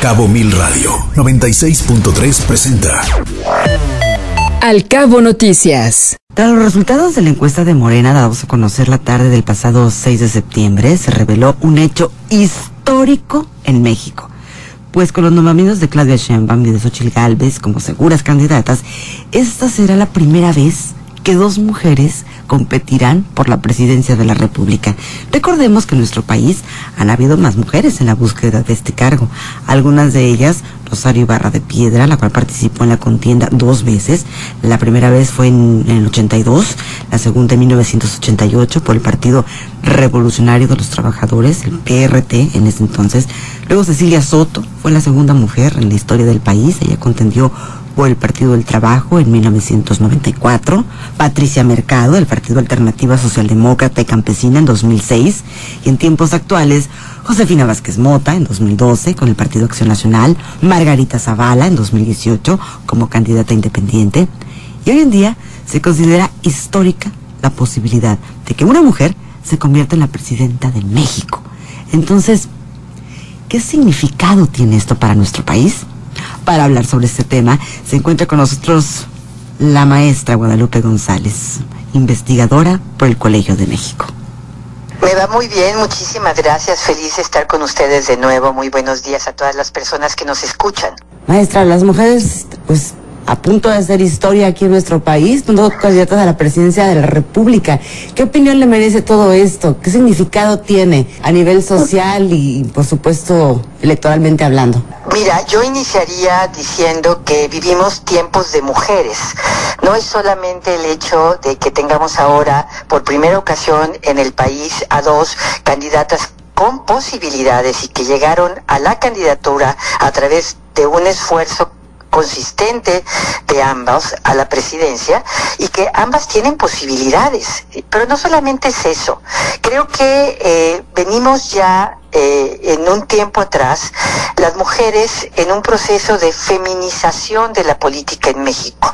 Cabo Mil Radio 96.3 presenta Al Cabo Noticias. Tras los resultados de la encuesta de Morena dados a conocer la tarde del pasado 6 de septiembre, se reveló un hecho histórico en México. Pues con los nombramientos de Claudia Sheinbaum y de Xóchitl Gálvez como seguras candidatas, esta será la primera vez que dos mujeres competirán por la presidencia de la República. Recordemos que en nuestro país han habido más mujeres en la búsqueda de este cargo. Algunas de ellas, Rosario Ibarra de Piedra, la cual participó en la contienda 2 veces. La primera vez fue en el 82, la segunda en 1988 por el Partido Revolucionario de los Trabajadores, el PRT en ese entonces. Luego Cecilia Soto fue la segunda mujer en la historia del país. Ella contendió por el Partido del Trabajo en 1994, Patricia Mercado, del Partido Alternativa Socialdemócrata y Campesina en 2006, y en tiempos actuales, Josefina Vázquez Mota en 2012 con el Partido Acción Nacional, Margarita Zavala en 2018 como candidata independiente, y hoy en día se considera histórica la posibilidad de que una mujer se convierta en la presidenta de México. Entonces, ¿qué significado tiene esto para nuestro país? Para hablar sobre este tema, se encuentra con nosotros la maestra Guadalupe González, investigadora por el Colegio de México. Me va muy bien, muchísimas gracias, feliz de estar con ustedes de nuevo. Muy buenos días a todas las personas que nos escuchan. Maestra, las mujeres, pues, a punto de hacer historia aquí en nuestro país, dos candidatas a la presidencia de la República. ¿Qué opinión le merece todo esto? ¿Qué significado tiene a nivel social y, por supuesto, electoralmente hablando? Mira, yo iniciaría diciendo que vivimos tiempos de mujeres. No es solamente el hecho de que tengamos ahora, por primera ocasión en el país, a dos candidatas con posibilidades y que llegaron a la candidatura a través de un esfuerzo consistente de ambas a la presidencia, y que ambas tienen posibilidades. Pero no solamente es eso. Creo que venimos ya en un tiempo atrás, las mujeres en un proceso de feminización de la política en México.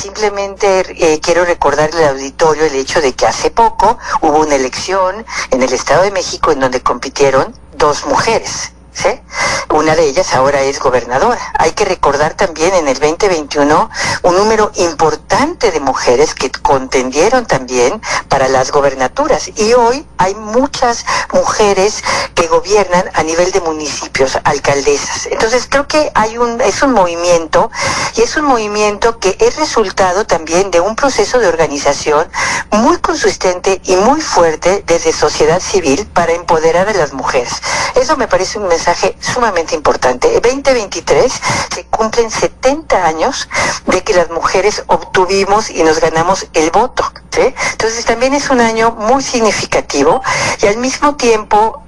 Simplemente quiero recordarle al auditorio el hecho de que hace poco hubo una elección en el Estado de México en donde compitieron 2 mujeres. ¿Sí? Una de ellas ahora es gobernadora. Hay que recordar también en el 2021 un número importante de mujeres que contendieron también para las gobernaturas, y hoy hay muchas mujeres que gobiernan a nivel de municipios, alcaldesas. Entonces creo que es un movimiento, y es un movimiento que es resultado también de un proceso de organización muy consistente y muy fuerte desde sociedad civil para empoderar a las mujeres. Eso me parece un mensaje sumamente importante. En 2023 se cumplen 70 años de que las mujeres obtuvimos y nos ganamos el voto, ¿sí? Entonces también es un año muy significativo, y al mismo tiempo,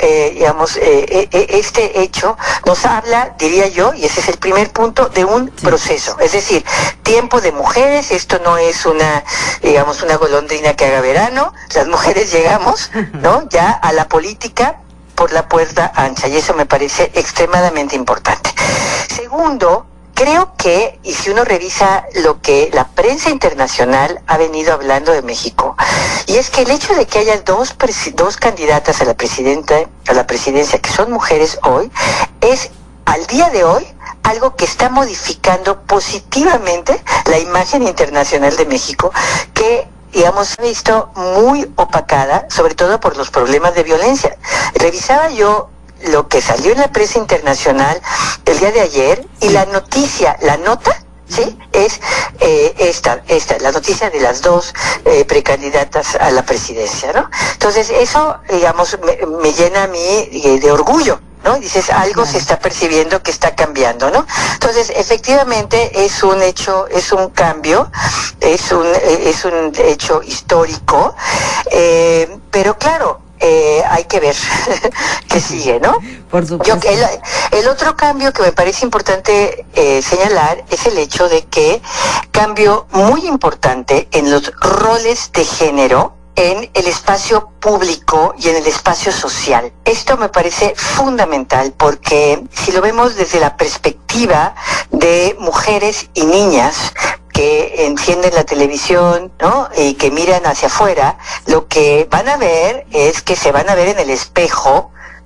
este hecho nos habla, diría yo, y ese es el primer punto, de un proceso. Es decir, tiempo de mujeres. Esto no es una golondrina que haga verano. Las mujeres llegamos, ¿no?, ya a la política por la puerta ancha, y eso me parece extremadamente importante. Segundo, creo que, y si uno revisa lo que la prensa internacional ha venido hablando de México, y es que el hecho de que haya dos candidatas a la presidencia que son mujeres hoy, es al día de hoy algo que está modificando positivamente la imagen internacional de México, que se ha visto muy opacada, sobre todo por los problemas de violencia. Revisaba yo lo que salió en la prensa internacional el día de ayer, y la nota, ¿sí?, es la noticia de las 2 precandidatas a la presidencia, ¿no? Entonces eso, me llena a mí de orgullo, ¿no? Dices, algo se está percibiendo que está cambiando, ¿no? Entonces, efectivamente, es un hecho, es un cambio, es un hecho histórico, pero claro, hay que ver qué sigue, ¿no? Por supuesto. El otro cambio que me parece importante señalar es el hecho de que cambio muy importante en los roles de género en el espacio público y en el espacio social. Esto me parece fundamental, porque si lo vemos desde la perspectiva de mujeres y niñas que encienden la televisión, ¿no?, y que miran hacia afuera, lo que van a ver es que se van a ver en el espejo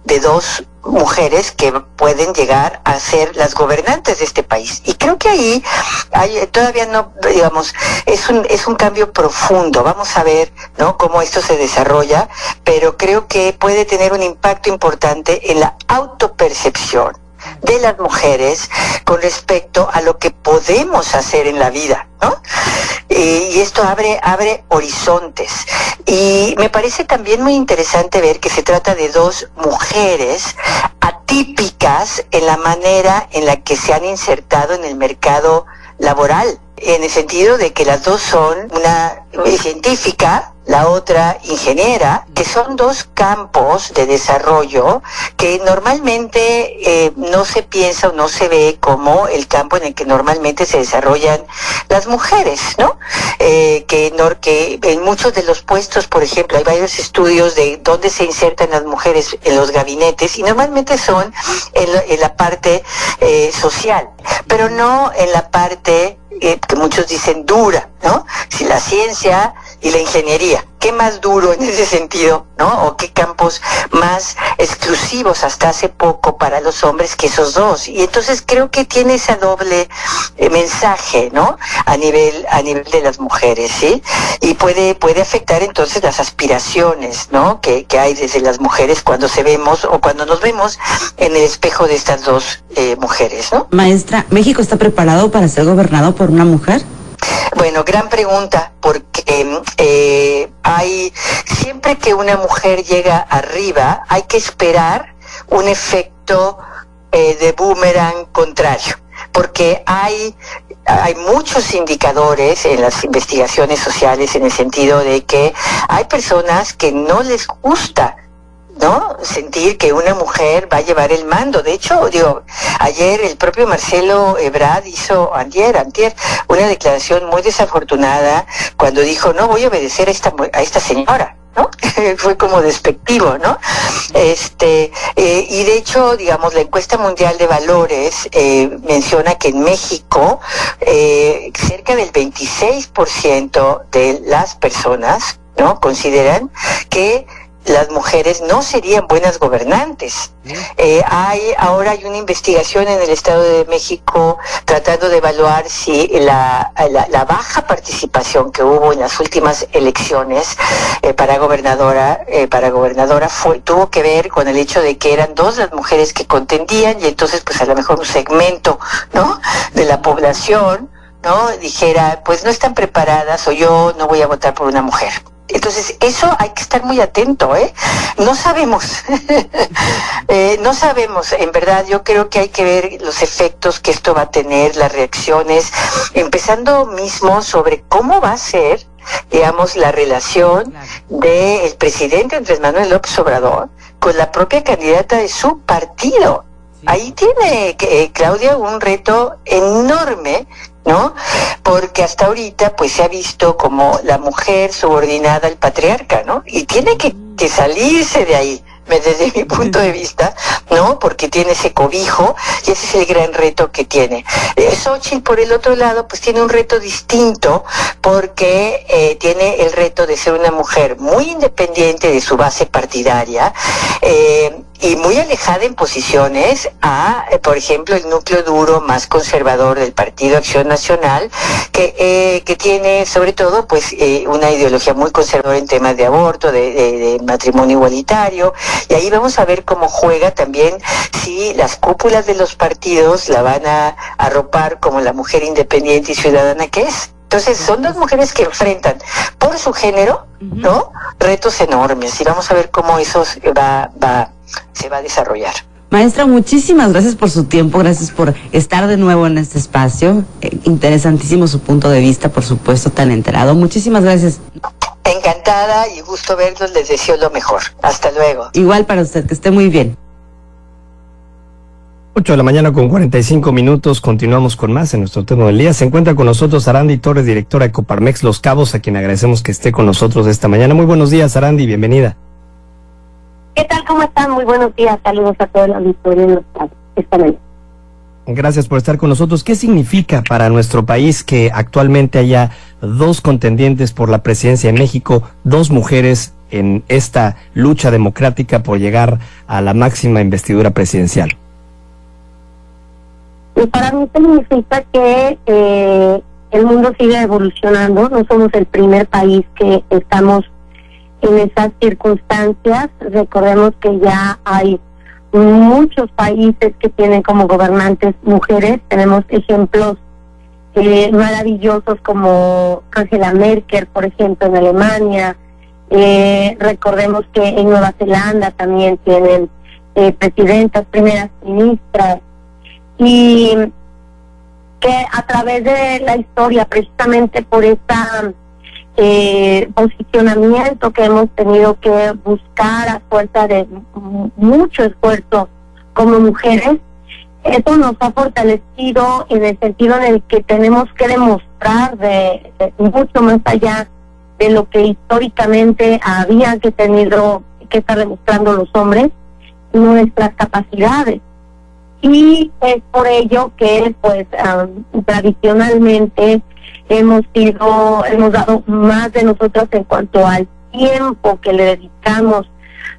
de dos mujeres que pueden llegar a ser las gobernantes de este país. Y creo que ahí todavía no, digamos, es un cambio profundo. Vamos a ver, ¿no?, cómo esto se desarrolla, pero creo que puede tener un impacto importante en la autopercepción de las mujeres con respecto a lo que podemos hacer en la vida, ¿no? Y esto abre horizontes. Y me parece también muy interesante ver que se trata de dos mujeres atípicas en la manera en la que se han insertado en el mercado laboral, en el sentido de que las dos son una científica, la otra ingeniera, que son dos campos de desarrollo que normalmente no se piensa o no se ve como el campo en el que normalmente se desarrollan las mujeres, ¿no? Que en muchos de los puestos, por ejemplo, hay varios estudios de dónde se insertan las mujeres en los gabinetes y normalmente son en la parte social, pero no en la parte que muchos dicen dura, ¿no? Si la ciencia y la ingeniería, ¿qué más duro en ese sentido, no? O qué campos más exclusivos hasta hace poco para los hombres que esos dos. Y entonces creo que tiene ese doble mensaje, ¿no? A nivel de las mujeres, ¿sí? Y puede afectar entonces las aspiraciones, ¿no? Que hay desde las mujeres cuando nos vemos en el espejo de estas dos mujeres, ¿no? Maestra, ¿México está preparado para ser gobernado por una mujer? Bueno, gran pregunta, porque siempre que una mujer llega arriba, hay que esperar un efecto de boomerang contrario, porque hay muchos indicadores en las investigaciones sociales en el sentido de que hay personas que no les gusta, ¿no?, sentir que una mujer va a llevar el mando. De hecho, ayer el propio Marcelo Ebrard hizo, antier, una declaración muy desafortunada cuando dijo, no voy a obedecer a esta señora, ¿no? Fue como despectivo, ¿no? Y de hecho, digamos, la encuesta mundial de valores menciona que en México cerca del 26% de las personas, ¿no?, consideran que las mujeres no serían buenas gobernantes. Ahora hay una investigación en el Estado de México tratando de evaluar si la baja participación que hubo en las últimas elecciones para gobernadora tuvo que ver con el hecho de que eran dos las mujeres que contendían, y entonces pues a lo mejor un segmento, ¿no?, de la población, ¿no?, dijera, pues no están preparadas o yo no voy a votar por una mujer. Entonces, eso hay que estar muy atento, ¿eh? No sabemos, no sabemos, en verdad. Yo creo que hay que ver los efectos que esto va a tener, las reacciones, empezando mismo sobre cómo va a ser, digamos, la relación del presidente Andrés Manuel López Obrador con la propia candidata de su partido. Ahí tiene Claudia un reto enorme, ¿no? Porque hasta ahorita pues se ha visto como la mujer subordinada al patriarca, ¿no? Y tiene que salirse de ahí, desde mi punto de vista, ¿no? Porque tiene ese cobijo y ese es el gran reto que tiene. Xóchitl, por el otro lado, pues tiene un reto distinto porque tiene el reto de ser una mujer muy independiente de su base partidaria, y muy alejada en posiciones por ejemplo, el núcleo duro más conservador del Partido Acción Nacional, que tiene sobre todo pues una ideología muy conservadora en temas de aborto, de matrimonio igualitario, y ahí vamos a ver cómo juega también si las cúpulas de los partidos la van a arropar como la mujer independiente y ciudadana que es. Entonces son dos mujeres que enfrentan por su género, ¿no?, retos enormes, y vamos a ver cómo eso se va a desarrollar. Maestra, muchísimas gracias por su tiempo, gracias por estar de nuevo en este espacio. Interesantísimo su punto de vista, por supuesto, tan enterado. Muchísimas gracias. Encantada y gusto verlos, les deseo lo mejor. Hasta luego. Igual para usted, que esté muy bien. 8 de la mañana con 45 minutos, continuamos con más en nuestro tema del día. Se encuentra con nosotros Arandi Torres, directora de Coparmex Los Cabos, a quien agradecemos que esté con nosotros esta mañana. Muy buenos días, Arandi, bienvenida. ¿Qué tal? ¿Cómo están? Muy buenos días. Saludos a todo el auditorio esta mañana. Gracias por estar con nosotros. ¿Qué significa para nuestro país que actualmente haya dos contendientes por la presidencia de México, dos mujeres en esta lucha democrática por llegar a la máxima investidura presidencial? Y para mí significa que el mundo sigue evolucionando. No somos el primer país que estamos en esas circunstancias. Recordemos que ya hay muchos países que tienen como gobernantes mujeres. Tenemos ejemplos maravillosos como Angela Merkel, por ejemplo, en Alemania. Recordemos que en Nueva Zelanda también tienen presidentas, primeras ministras, y que a través de la historia, precisamente por esta posicionamiento que hemos tenido que buscar a fuerza de mucho esfuerzo como mujeres, eso nos ha fortalecido en el sentido en el que tenemos que demostrar de mucho más allá de lo que históricamente había que estar demostrando los hombres, nuestras capacidades. Y es por ello que pues tradicionalmente hemos dado más de nosotras en cuanto al tiempo que le dedicamos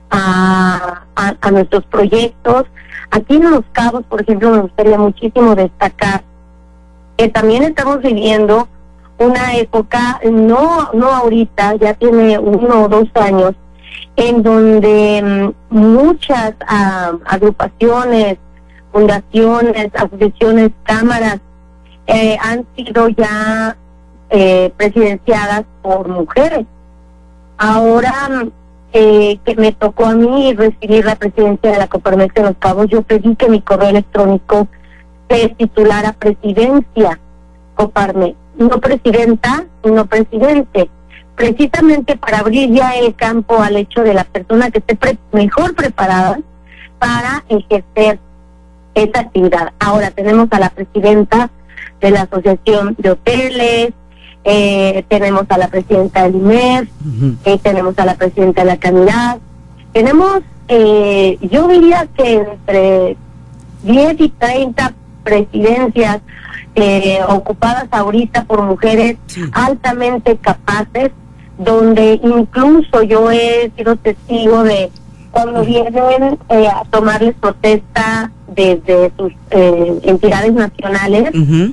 a nuestros proyectos. Aquí en Los Cabos, por ejemplo, me gustaría muchísimo destacar que también estamos viviendo una época, no ahorita, ya tiene 1 o 2 años, en donde muchas agrupaciones, fundaciones, asociaciones, cámaras han sido ya presidenciadas por mujeres. Ahora que me tocó a mí recibir la presidencia de la Coparmex en Los Cabos, yo pedí que mi correo electrónico se titulara Presidencia Coparmex, no presidenta, sino presidente, precisamente para abrir ya el campo al hecho de la persona que esté mejor preparada para ejercer esa actividad. Ahora tenemos a la presidenta de la Asociación de Hoteles, tenemos a la presidenta del IMER, tenemos a la presidenta de la Canidad, tenemos, yo diría que entre 10 y 30 presidencias ocupadas ahorita por mujeres altamente capaces, donde incluso yo he sido testigo de cuando vienen a tomarles protesta desde sus entidades nacionales,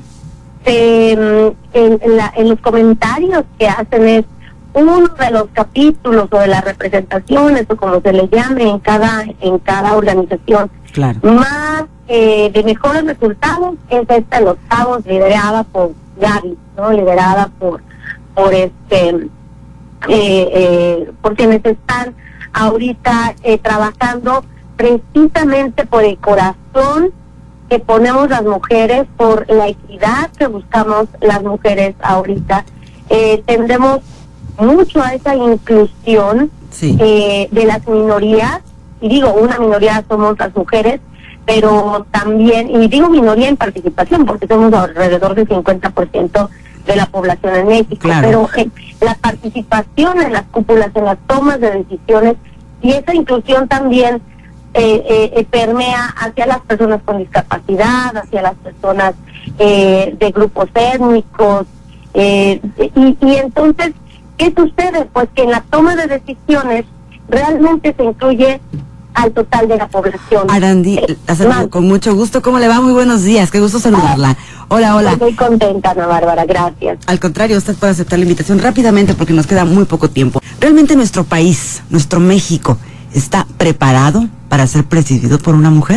en los comentarios que hacen es uno de los capítulos o de las representaciones o como se le llame en cada organización, claro, más de mejores resultados es esta de Los Cabos, liderada por Gaby, ¿no? Liderada por quienes están ahorita trabajando precisamente por el corazón que ponemos las mujeres, por la equidad que buscamos las mujeres ahorita. Tendemos mucho a esa inclusión de las minorías, y digo, una minoría somos las mujeres, pero también, y digo minoría en participación, porque somos alrededor del 50% de la población en México, claro, pero la participación en las cúpulas, en las tomas de decisiones, y esa inclusión también permea hacia las personas con discapacidad, hacia las personas de grupos étnicos, y entonces, ¿qué sucede? Pues que en la toma de decisiones realmente se incluye al total de la población. Arandi, con mucho gusto. ¿Cómo le va? Muy buenos días, qué gusto saludarla. Hola. Estoy contenta, Ana Bárbara, gracias. Al contrario, usted puede aceptar la invitación rápidamente porque nos queda muy poco tiempo. ¿Realmente nuestro país, nuestro México, está preparado para ser presidido por una mujer?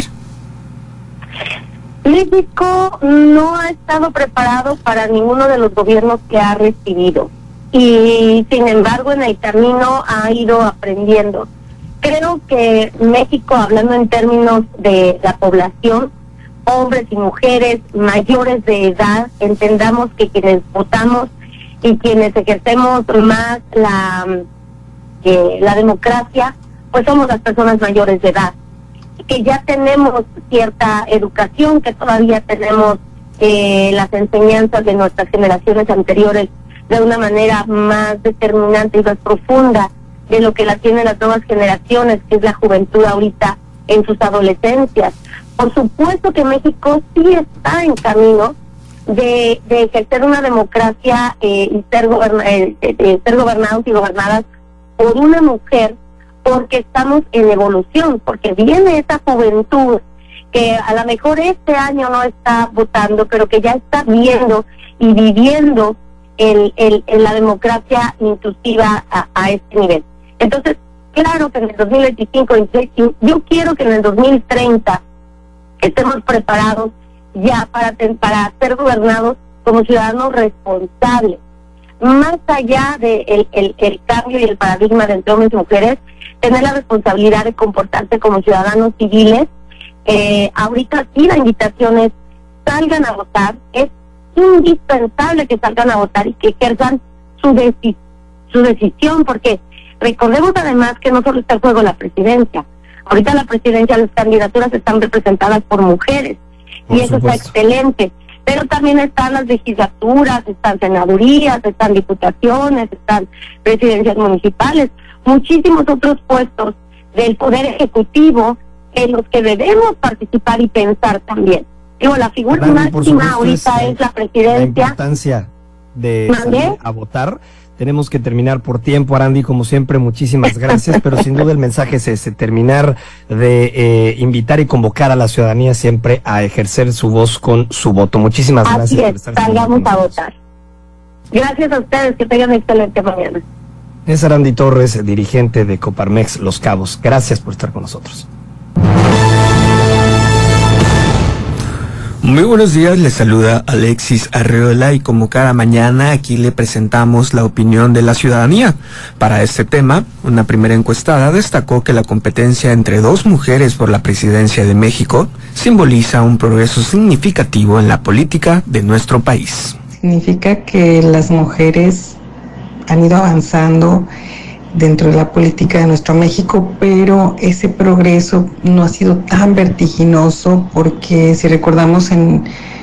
México no ha estado preparado para ninguno de los gobiernos que ha recibido, y sin embargo en el camino ha ido aprendiendo. Creo que México, hablando en términos de la población, hombres y mujeres mayores de edad, entendamos que quienes votamos y quienes ejercemos más la democracia, pues somos las personas mayores de edad, que ya tenemos cierta educación, que todavía tenemos las enseñanzas de nuestras generaciones anteriores de una manera más determinante y más profunda de lo que la tienen las nuevas generaciones, que es la juventud ahorita en sus adolescencias. Por supuesto que México sí está en camino de ejercer una democracia y ser gobernados y gobernadas por una mujer, porque estamos en evolución, porque viene esa juventud que a lo mejor este año no está votando, pero que ya está viendo y viviendo la democracia inclusiva a este nivel. Entonces, claro que en el 2025, yo quiero que en el 2030 estemos preparados ya para ser gobernados como ciudadanos responsables. Más allá del el cambio y el paradigma de entre hombres y mujeres, tener la responsabilidad de comportarse como ciudadanos civiles. Ahorita sí la invitación es: salgan a votar. Es indispensable que salgan a votar y que ejerzan su decisión, porque recordemos además que no solo está en juego la presidencia. Ahorita la presidencia, las candidaturas están representadas por mujeres, y eso está excelente, pero también están las legislaturas, están senadurías, están diputaciones, están presidencias municipales, muchísimos otros puestos del poder ejecutivo en los que debemos participar y pensar también. Digo, la figura máxima ahorita es la presidencia. La importancia de salir a votar. Tenemos que terminar por tiempo, Arandi, como siempre, muchísimas gracias, pero sin duda el mensaje es ese: terminar de invitar y convocar a la ciudadanía siempre a ejercer su voz con su voto. Muchísimas gracias por estar aquí. Salgamos a votar. Gracias a ustedes, que tengan una excelente mañana. Es Arandi Torres, dirigente de Coparmex Los Cabos. Gracias por estar con nosotros. Muy buenos días, les saluda Alexis Arreola y como cada mañana aquí le presentamos la opinión de la ciudadanía. Para este tema, una primera encuestada destacó que la competencia entre dos mujeres por la presidencia de México simboliza un progreso significativo en la política de nuestro país. Significa que las mujeres han ido avanzando dentro de la política de nuestro México, pero ese progreso no ha sido tan vertiginoso, porque si recordamos en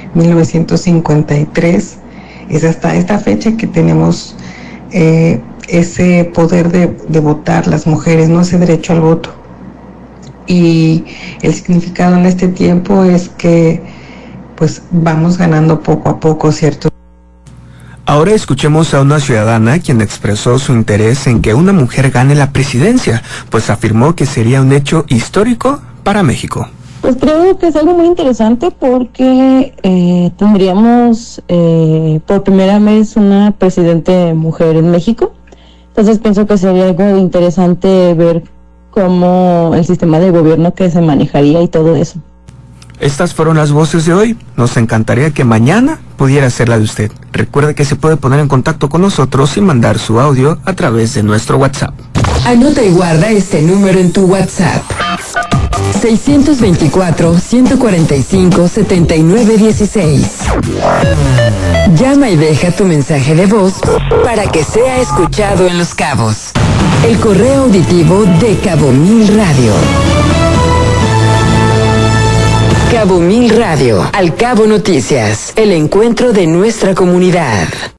1953 es hasta esta fecha que tenemos ese poder de votar las mujeres, no ese derecho al voto. Y el significado en este tiempo es que pues vamos ganando poco a poco, ¿cierto? Ahora escuchemos a una ciudadana quien expresó su interés en que una mujer gane la presidencia, pues afirmó que sería un hecho histórico para México. Pues creo que es algo muy interesante porque tendríamos por primera vez una presidente mujer en México. Entonces pienso que sería algo interesante ver cómo el sistema de gobierno que se manejaría y todo eso. Estas fueron las voces de hoy. Nos encantaría que mañana pudiera ser la de usted. Recuerde que se puede poner en contacto con nosotros y mandar su audio a través de nuestro WhatsApp. Anota y guarda este número en tu WhatsApp: 624-145-7916. Llama y deja tu mensaje de voz para que sea escuchado en Los Cabos. El correo auditivo de Cabo Mil Radio. Cabo Mil Radio, Al Cabo Noticias, el encuentro de nuestra comunidad.